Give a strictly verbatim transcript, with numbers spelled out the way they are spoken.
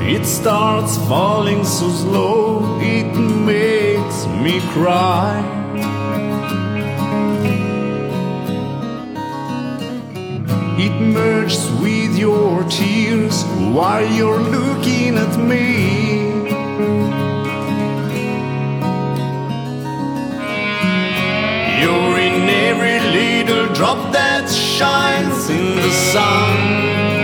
It starts falling so slow, it makes me cry. It merges with your tears while you're looking at me. You're in every little drop that shines in the sun.